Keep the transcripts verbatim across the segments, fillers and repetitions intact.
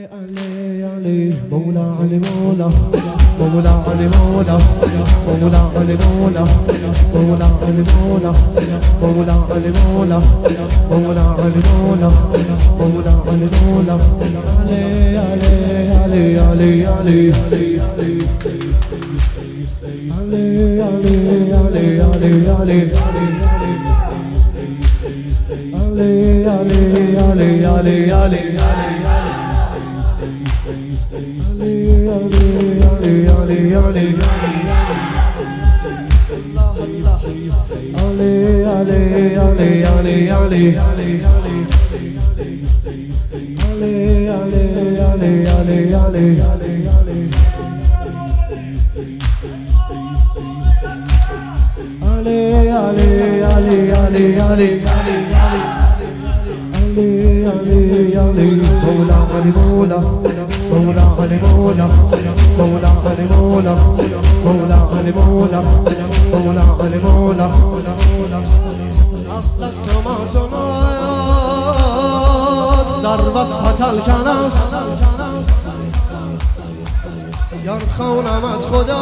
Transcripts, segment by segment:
علي علي مولا علي مولا مولا علي مولا مولا علي مولا مولا علي مولا مولا علي مولا مولا علي مولا مولا علي مولا علي علي علي علي علي علي علي علي علي علي علي علي علي علي علي مولا علي مولا مولا علي مولا مولا علي مولا مولا علي مولا مولا علي مولا اصل سماعات در وسط الکناس یار خونمت خدای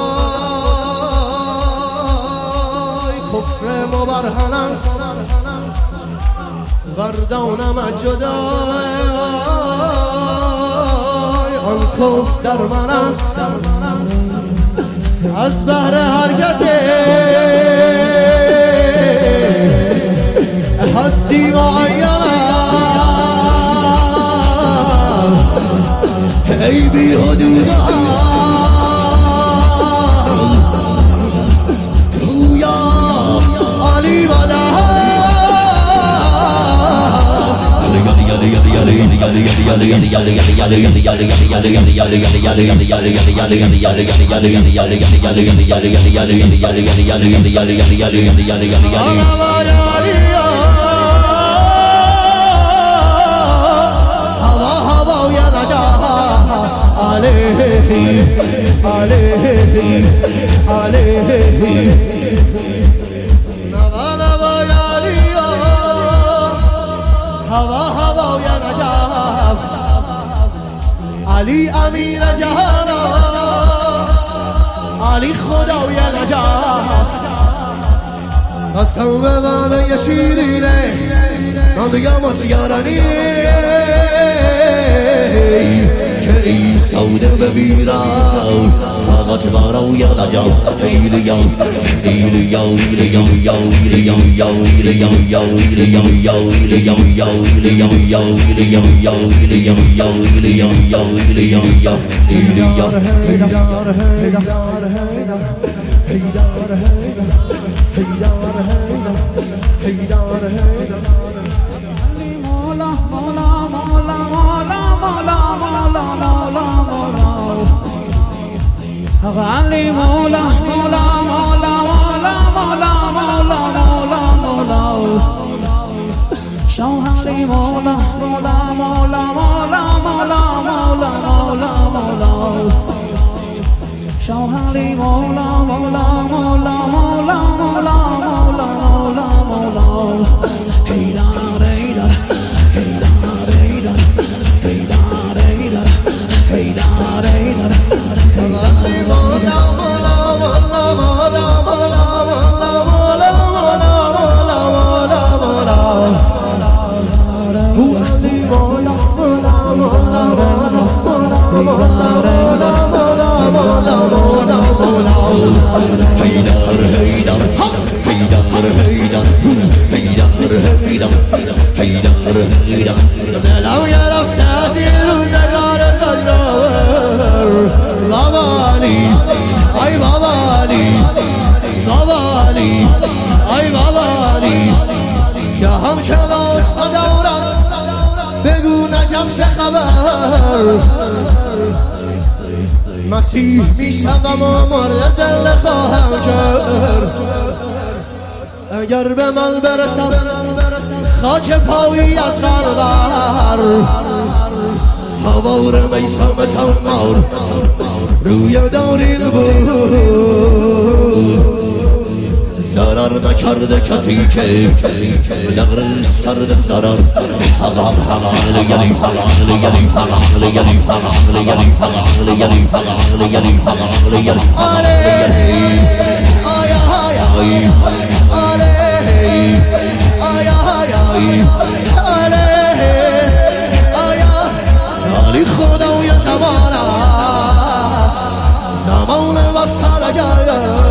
کفر مبرهن است وردانمت جدای آن کف در من است از بهر هر کسی حدی معین ای بی حدود رویا علی بده علی امیر جهانا علی خدای نجات قسم به من یه شیرینه من دیگه یارانی که این سوده ببیرم فقط برای نجات خیلی یا خیلی یا خیلی یا یا خیلی یا یا خیلی یا یا خیلی یا یا خیلی یا یا خیلی یا یا خیلی یا یا خیلی یا یا خیلی یا یا خیلی یا یا خیلی یا هیدار هیدار هیدار هیدار هیدار هیدار مولا مولا مولا مولا مولا مولا مولا غالي مولا مولا مولا مولا مولا مولا مولا مولا شوهري مولا مولا مولا مولا مولا مولا مولا مولا شوهري مولا مولا مولا مولا مولا مولا مولا مولا هيدار هيدار هيدار هيدار هيدار هيدار هيدار هيدار لو يعرف تأثير وزقار صدر بابالي أي بابالي بابالي أي بابالي شهم شلوت صدورا بگو نجف چه خبر مسیح میشم و مرد زل خواهم کرد اگر به من برسم خاک پایی از غربر هوار میسم تنمار روی دارید بود ضرر نکرده کسی که نغرس کرده ضرر حق حق حق علی علی حق علی علی حق علی علی حق علی علی حق علی علی حق علی علی حق علی علی آیا آیا علی خدای زمان است زمان و سر جنگ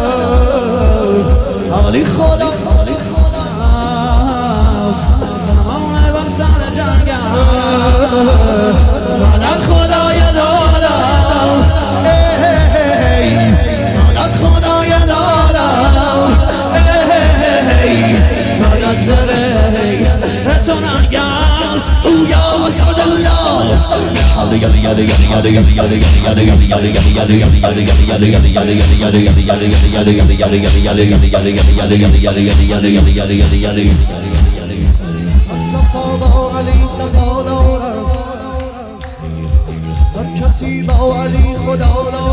علی خدا علی خدا است زمان و سر جنگ مدد خدای دادم مدد خدای دادم مدد زره تو نگست او یا اسد الله علی علی علی علی علی علی علی علی علی علی علی علی علی